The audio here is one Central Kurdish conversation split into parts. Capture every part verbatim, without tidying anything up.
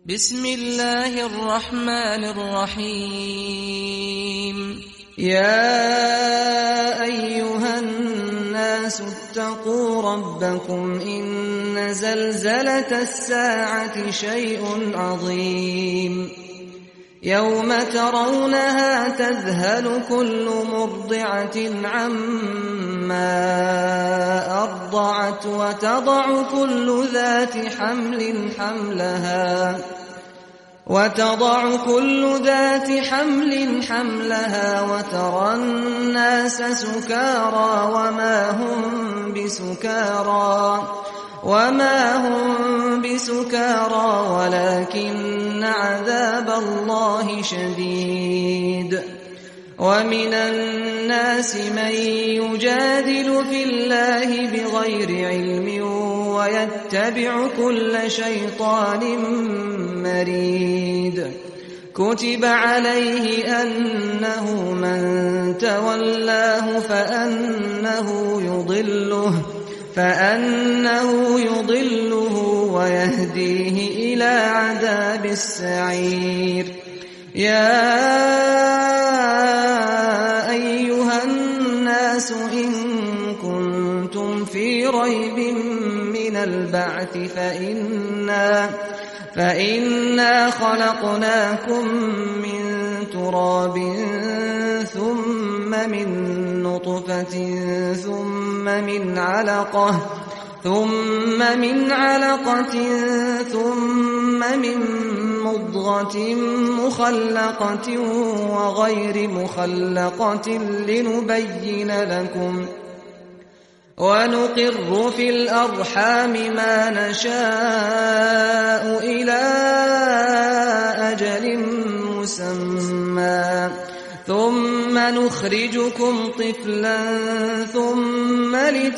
بسم الله الرحمن الرحيم يا أيها الناس اتقوا ربكم إن زلزلة الساعة شيء عظيم يوم ترونها تذهل كل مرضعة عما أرضعت وتضع كل ذات حمل حملها وتضع كل ذات حمل حملها وترى الناس سكارى وما هم بسكارى وما هم بسكارى ولكن عذاب الله شديد ومن الناس من يجادل في الله بغير علم ويتبع كل شيطان مريد كتب عليه أنه من تولاه فأنه يضله فأنه يضله ويهديه إلى عذاب السعير يا أيها الناس إن كنتم في ريب من البعث فإنا, فإنا خلقناكم من تراب ثم من نطفة ثم من علقة ثم من علقة ثم من مضغة مخلقة وغير مخلقة لنبين لكم ونقر في الأرحام ما نشاء إلى أجل مسمى ثم نخرجكم طفلا ثم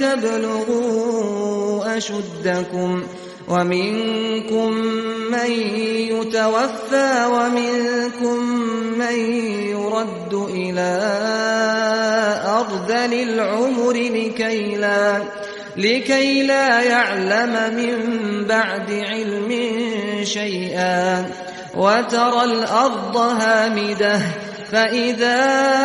لتبلغوا أشدكم ومنكم من يتوفى ومنكم من يرد إلى أرذل العمر لكي لا, لكي لا يعلم من بعد علم شيئا وترى الأرض هامدة فإذا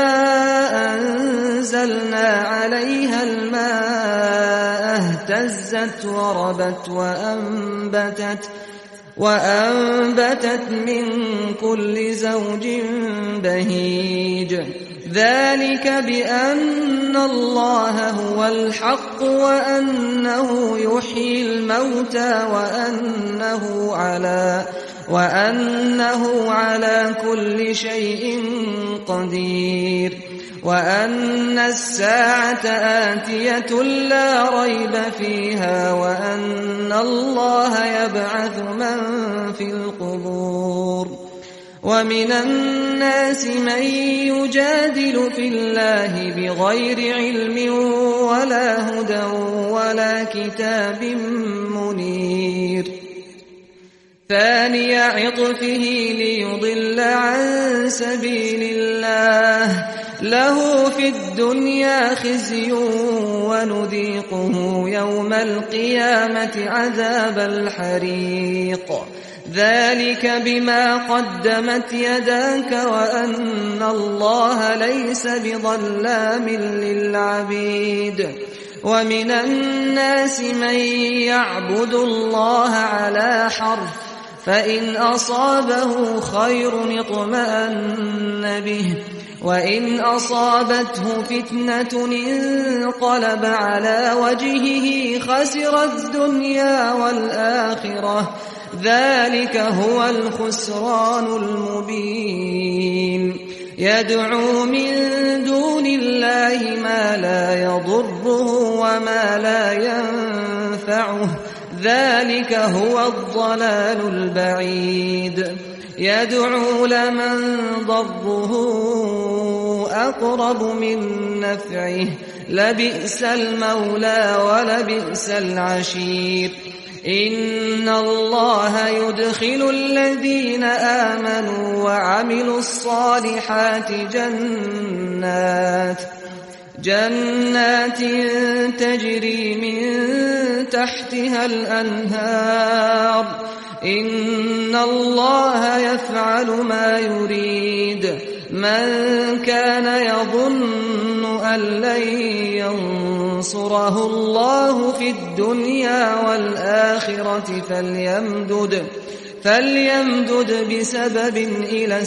أنزلنا عليها الماء اهتزت وربت وأنبتت, وأنبتت من كل زوج بهيج ذلك بأن الله هو الحق وأنه يحيي الموتى وأنه على وأنه على كل شيء قدير وأن الساعة آتية لا ريب فيها وأن الله يبعث من في القبور ومن الناس من يجادل في الله بغير علم ولا هدى ولا كتاب منير ثاني عطفه ليضل عن سبيل الله له في الدنيا خزي ونذيقه يوم القيامة عذاب الحريق ذلك بما قدمت يداك وأن الله ليس بظلام للعبيد ومن الناس من يعبد الله على حرف فإن أصابه خير اطمأن به وإن أصابته فتنة انقلب على وجهه خسر الدنيا والآخرة ذلك هو الخسران المبين يدعو من دون الله ما لا يضره وما لا ينفعه ذلك هو الضلال البعيد يدعو لمن ضره أقرب من نفعه لبئس المولى ولبئس العشير إن الله يدخل الذين آمنوا وعملوا الصالحات جنات جنات تجري من تحتها الأنهار إن الله يفعل ما يريد من كان يظن أن لن ينصره الله في الدنيا والآخرة فليمدد فليمدد بسبب إلى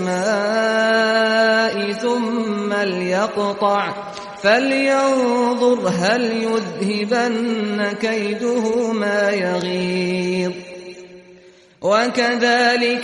السماء ثم ليقطع فلينظر هل يذهبن كيده ما يغيظ وكذلك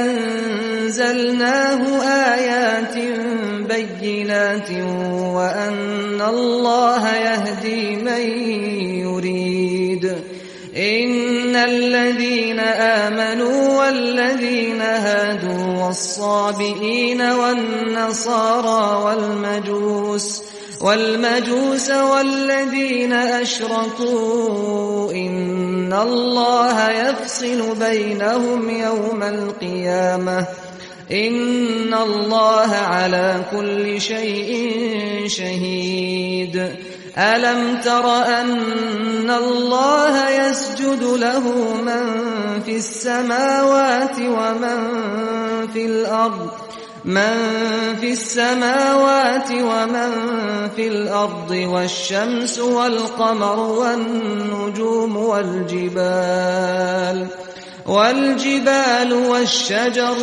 أنزلناه آيات بينات وأن الله يهدي من يريد إن الذين آمنوا والذين هادوا والصابئين والنصارى والمجوس والمجوس والذين أشركوا إن الله يفصل بينهم يوم القيامة إن الله على كل شيء شهيد ألم تر أن الله يسجد له من في السماوات ومن في الأرض من في السماوات ومن في الأرض والشمس والقمر والنجوم والجبال والجبال والشجر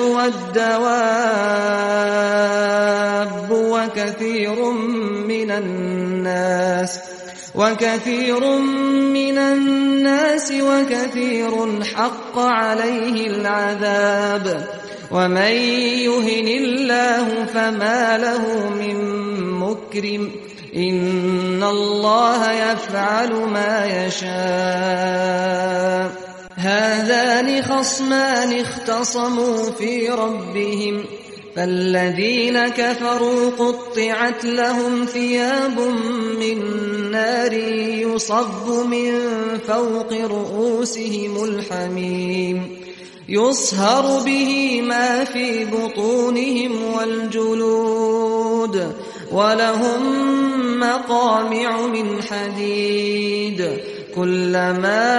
والدواب وكثير من الناس وكثير من الناس وكثير حق عليه العذاب ومن يهن الله فما له من مكرم إن الله يفعل ما يشاء هذان خصمان اختصموا في ربهم فالذين كفروا قطعت لهم ثياب من نار يصب من فوق رؤوسهم الحميم يصهر به ما في بطونهم والجلود ولهم مقامع من حديد كلما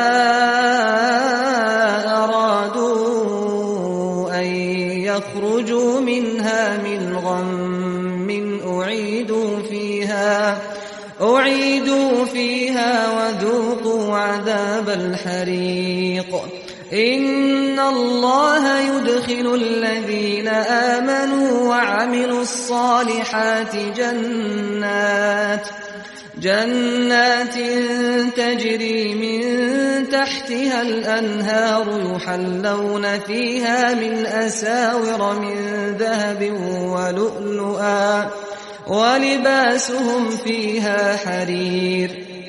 أرادوا أن يخرجوا منها من غم أعيدوا فيها أعيدوا فيها وذوقوا عذاب الحريق إن الله يدخل الذين آمنوا وعملوا الصالحات جنات جنات تجري من تحتها الأنهار يحلون فيها من أساور من ذهب ولؤلؤا ولباسهم فيها حرير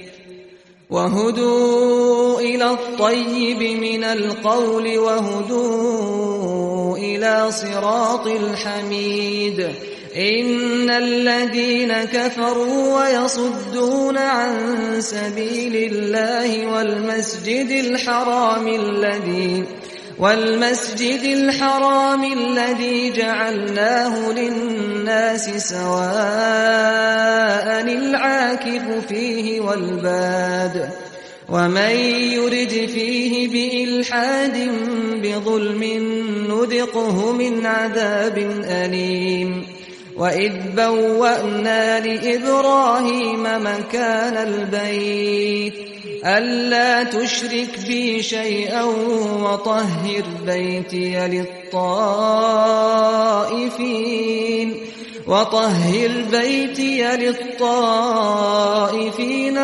وهدوا إلى الطيب من القول وهدوا إلى صراط الحميد إن الذين كفروا ويصدون عن سبيل الله والمسجد الحرام الذي والمسجد الحرام الذي جعلناه للناس سواء العاكف فيه والباد ومن يرد فيه بإلحاد بظلم نذقه من عذاب أليم وإذ بوأنا لإبراهيم مكان البيت ألا تشرك بي شيئا وطهر بيتي للطائفين وطهر بيتي للطائفين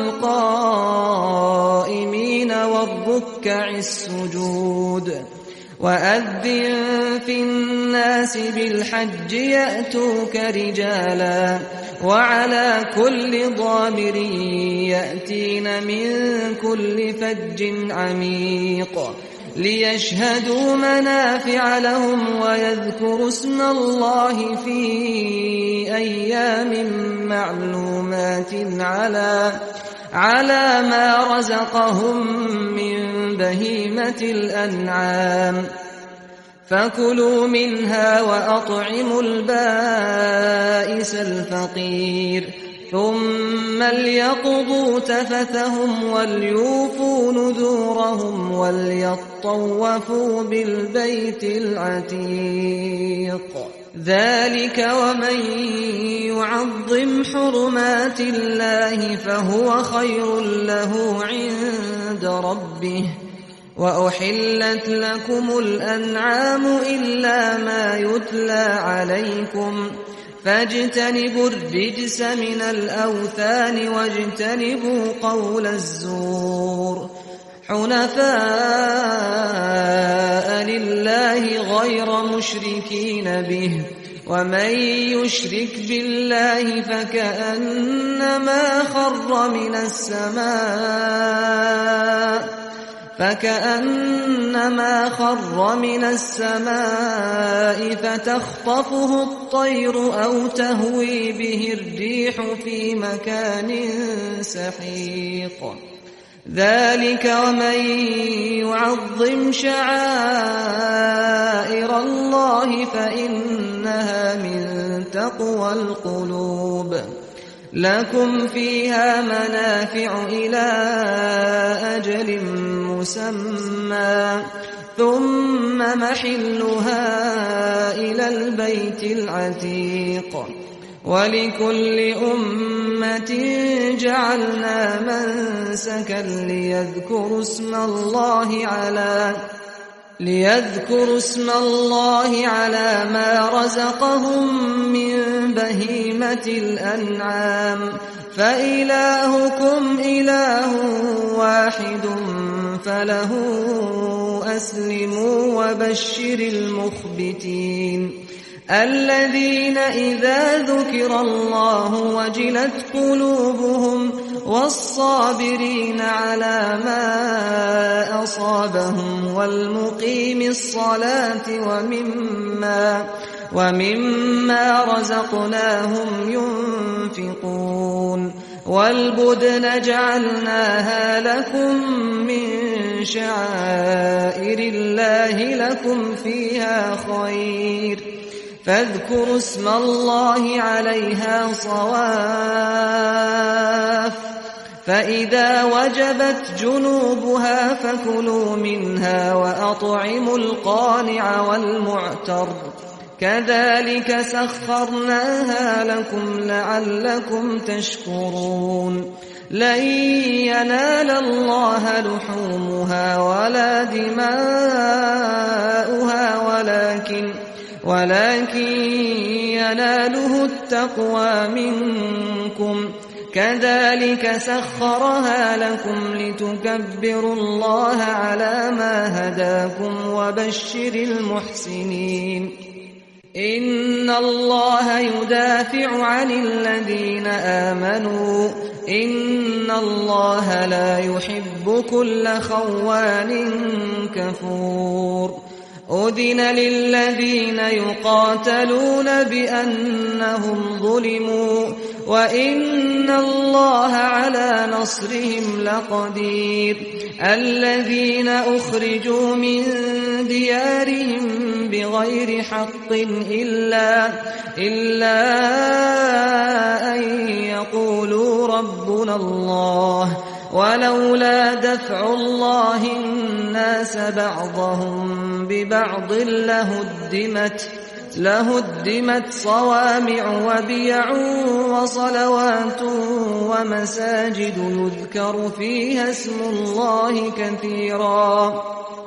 والقائمين والركع السجود وأذن في الناس بالحج يأتوك رجالا وعلى كل ضامر يأتين من كل فج عميق ليشهدوا منافع لهم ويذكروا اسم الله في أيام معلومات على على ما رزقهم من بهيمة الأنعام فكلوا منها وأطعموا البائس الفقير ثم ليقضوا تفثهم وليوفوا نذورهم وليطوفوا بالبيت العتيق ذلك ومن يعظم حرمات الله فهو خير له عند ربه وأحلت لكم الأنعام إلا ما يتلى عليكم فاجتنبوا الرجس من الأوثان واجتنبوا قول الزور حنفاء لله غير مشركين به ومن يشرك بالله فكأنما خر من السماء فكأنما خر من السماء فتخطفه الطير أو تهوي به الريح في مكان سحيق ذلك ومن يعظم شعائر الله فإنها من تقوى القلوب لكم فيها منافع إلى أجل مسمى ثم محلها إلى البيت العتيق ولكل أمة جعلنا منسكا ليذكروا اسم الله على ليذكروا اسم الله على ما رزقهم من بهيمة الأنعام فإلهكم إله واحد فله أسلموا وبشر المخبتين الذين إذا ذكر الله وجلت قلوبهم والصابرين على ما أصابهم والمقيم الصلاة ومما ومما رزقناهم ينفقون والبدن جعلناها لكم من شعائر الله لكم فيها خير فاذكروا اسم الله عليها صواف فإذا وجبت جنوبها فكلوا منها وأطعموا القانع والمعتر كذلك سخرناها لكم لعلكم تشكرون لن ينال الله لحومها ولا دماؤها ولكن ولكن يناله التقوى منكم كذلك سخرها لكم لتكبروا الله على ما هداكم وبشر المحسنين إن الله يدافع عن الذين آمنوا إن الله لا يحب كل خوان كفور أذن للذين يقاتلون بأنهم ظلموا وإن الله على نصرهم لقدير الذين أخرجوا من ديارهم بغير حق إلا, إلا أن يقولوا ربنا الله ولولا دفع الله الناس بعضهم ببعض لهدمت لهدمت صوامع وبيع وصلوات ومساجد يذكر فيها اسم الله كثيرا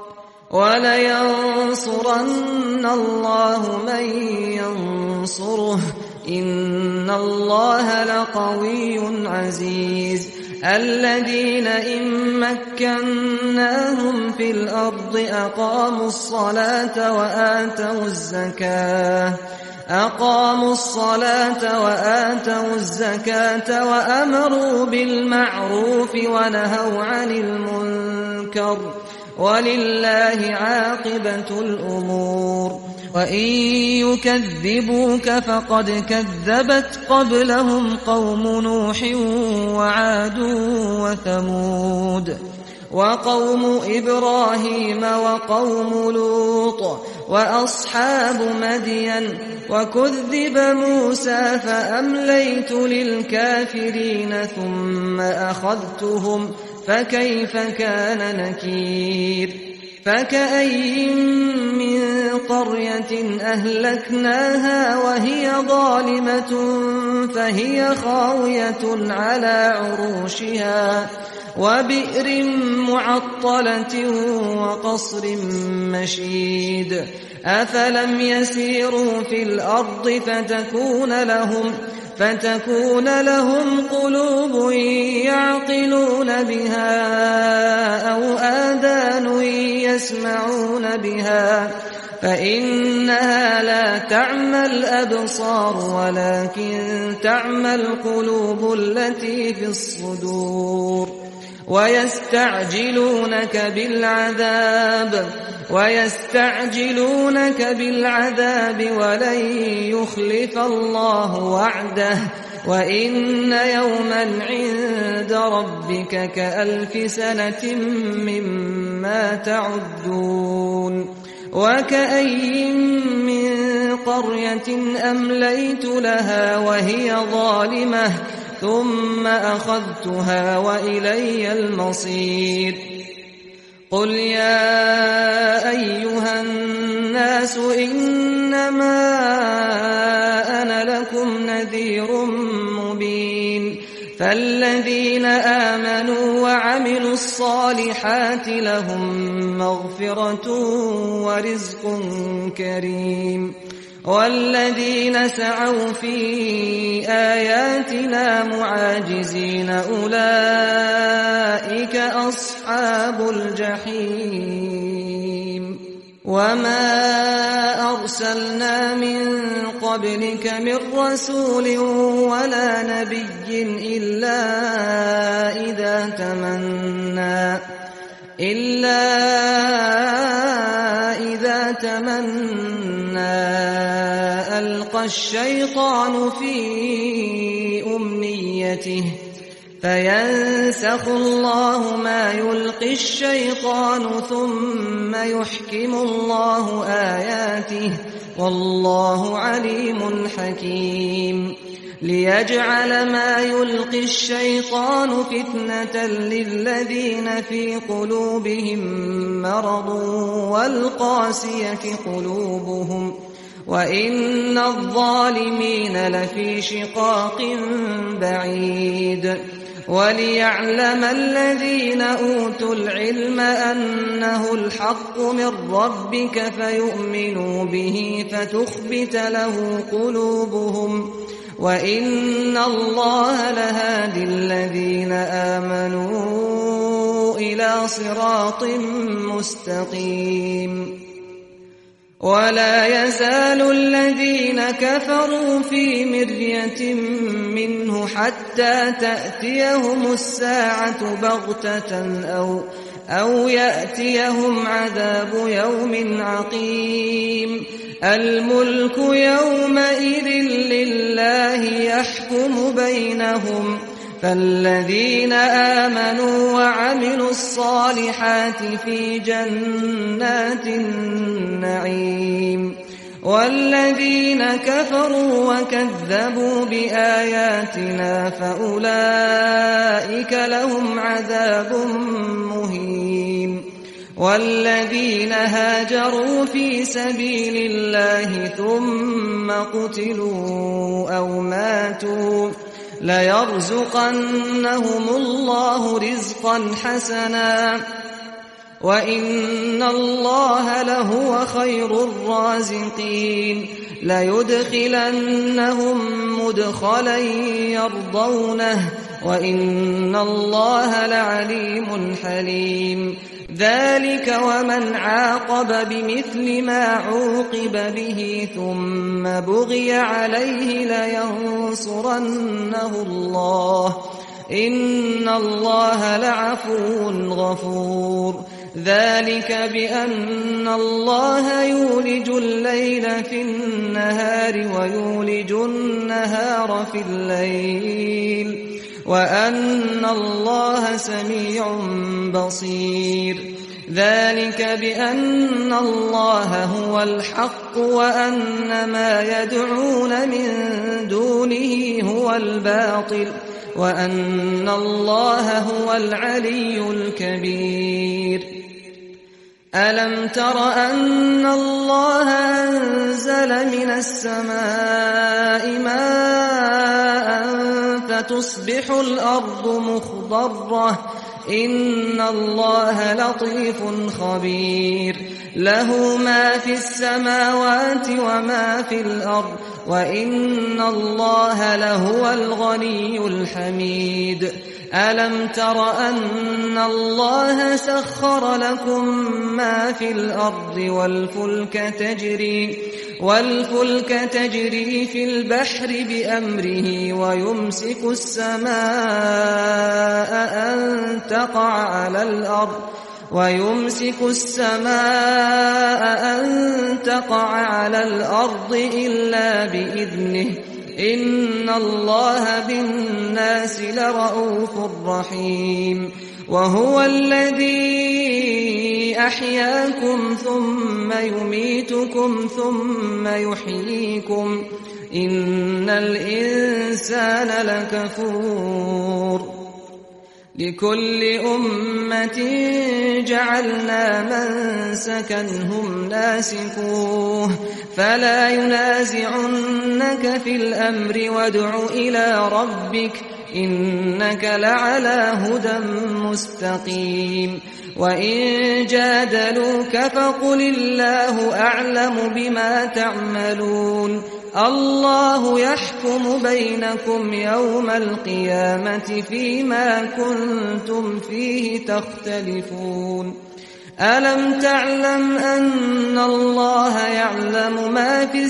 ولينصرن الله من ينصره إن الله لقوي عزيز الذين إن مكناهم في الأرض أقاموا الصلاة وآتوا الزكاة أقاموا الصلاة وآتوا الزكاة وأمروا بالمعروف ونهوا عن المنكر ولله عاقبة الأمور وإن يكذبوك فقد كذبت قبلهم قوم نوح وعاد وثمود وقوم إبراهيم وقوم لوط وأصحاب مدين وكذب موسى فأمليت للكافرين ثم أخذتهم فكيف كان نكير فكأي من قرية أهلكناها وهي ظالمة فهي خاوية على عروشها وبئر معطلة وقصر مشيد أفلم يسيروا في الأرض فتكون لهم فتكون لهم قلوب يعقلون بها أو آذان يسمعون بها فإنها لا تعمى الأبصار ولكن تعمى القلوب التي في الصدور ويستعجلونك بالعذاب ويستعجلونك بالعذاب ولن يخلف الله وعده وإن يوما عند ربك كألف سنة مما تعدون وكأي من قرية أمليت لها وهي ظالمة ثم أخذتها وإلي المصير قل يا أيها الناس إنما أنا لكم نذير مبين فالذين آمنوا وعملوا الصالحات لهم مغفرة ورزق كريم والذين سعوا في آياتنا معاجزين أولئك أصحاب الجحيم وما أرسلنا من قبلك من رسول ولا نبي إلا إذا تمنى إلا إذا تمنى ألقى الشيطان في أمنيته فينسخ الله ما يلقي الشيطان ثم يحكم الله آياته والله عليم حكيم ليجعل ما يلقي الشيطان فتنة للذين في قلوبهم مرض والقاسية قلوبهم وإن الظالمين لفي شقاق بعيد وليعلم الذين أوتوا العلم أنه الحق من ربك فيؤمنوا به فتخبت له قلوبهم وإن الله لهادي الذين آمنوا إلى صراط مستقيم ولا يزال الذين كفروا في مرية منه حتى تأتيهم الساعة بغتة أو أو يأتيهم عذاب يوم عقيم الملك يومئذ لله يحكم بينهم فالذين آمنوا وعملوا الصالحات في جنات النعيم والذين كفروا وكذبوا بآياتنا فأولئك لهم عذاب مهين والذين هاجروا في سبيل الله ثم قتلوا أو ماتوا ليرزقنهم الله رزقا حسنا وإن الله لهو خير الرازقين ليدخلنهم مدخلا يرضونه وإن الله لعليم حليم ذلك ومن عاقب بمثل ما عوقب به ثم بغي عليه لينصرنه الله إن الله لعفو غفور ذلك بأن الله يولج الليل في النهار ويولج النهار في الليل وأن الله سميع بصير ذلك بأن الله هو الحق وأن ما يدعون من دونه هو الباطل وأن الله هو العلي الكبير ألم تر أن الله أنزل من السماء ماء فتصبح الأرض مخضرة إن الله لطيف خبير له ما في السماوات وما في الأرض وإن الله لهو الغني الحميد ألم تر أن الله سخر لكم ما في الأرض والفلك تجري والفلك تجري في البحر بأمره ويمسك السماء أن تقع على الأرض ويمسك السماء أن تقع على الأرض إلا بإذنه إن الله بالناس لرؤوف رحيم وهو الذي أحياكم ثم يميتكم ثم يحييكم إن الإنسان لكفور لكل أمة جعلنا منسكا هم ناسكوه فلا ينازعنك في الأمر وادع إلى ربك إنك لعلى هدى مستقيم وإن جادلوك فقل الله أعلم بما تعملون الله يحكم بينكم يوم القيامة فيما كنتم فيه تختلفون ألم تعلم أن الله يعلم ما في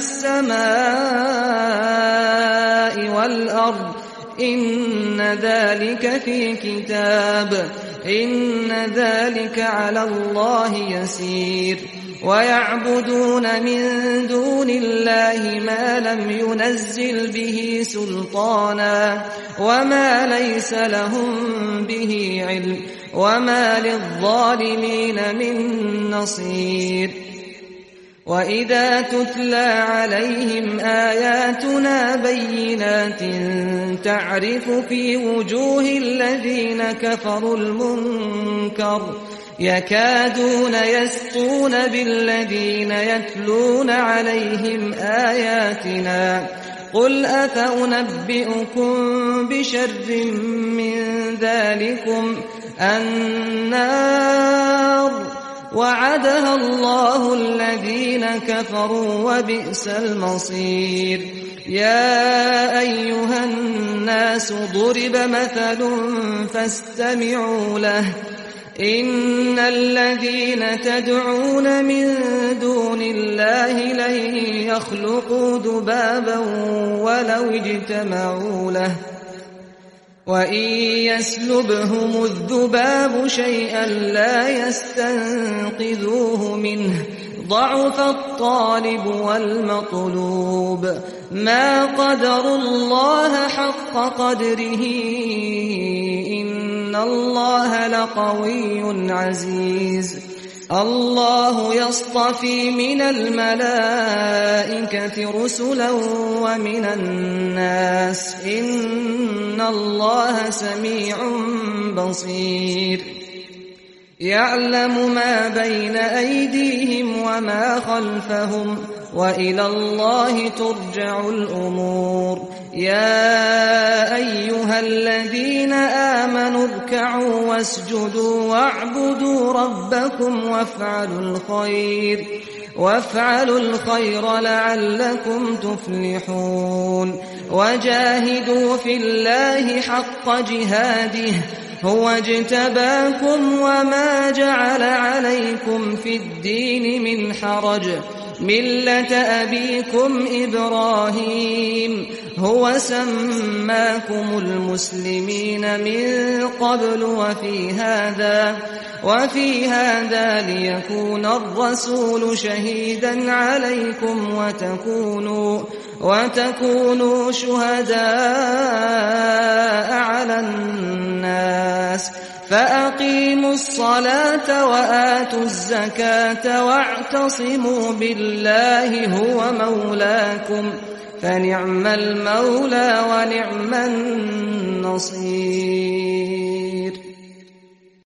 السماء والأرض إن ذلك في كتاب إن ذلك على الله يسير ويعبدون من دون الله ما لم ينزل به سلطانا وما ليس لهم به علم وما للظالمين من نصير وإذا تتلى عليهم آياتنا بينات تعرف في وجوه الذين كفروا المنكر يكادون يسطون بالذين يتلون عليهم آياتنا قل أفأنبئكم بشر من ذلكم النار وعدها الله الذين كفروا وبئس المصير يا أيها الناس ضرب مثل فاستمعوا له إن الذين تدعون من دون الله لن يخلقوا ذبابا ولو اجتمعوا له وإن يسلبهم الذباب شيئا لا يستنقذوه منه ضعف الطالب والمطلوب ما قدروا الله حق قدره إن الله لقوي عزيز الله يصطفي من الملائكة رسلا ومن الناس إن الله سميع بصير يعلم ما بين أيديهم وما خلفهم وإلى الله ترجع الأمور يا أيها الذين آمنوا اركعوا واسجدوا واعبدوا ربكم وافعلوا الخير وافعلوا الخير لعلكم تفلحون وجاهدوا في الله حق جهاده هو اجتباكم وما جعل عليكم في الدين من حرج ملة أبيكم إبراهيم هو سماكم المسلمين من قبل وفي هذا وفي هذا ليكون الرسول شهيدا عليكم وتكونوا وتكونوا شهداء على الناس فأقيموا الصلاة وآتوا الزكاة واعتصموا بالله هو مولاكم فنعم المولى ونعم النصير.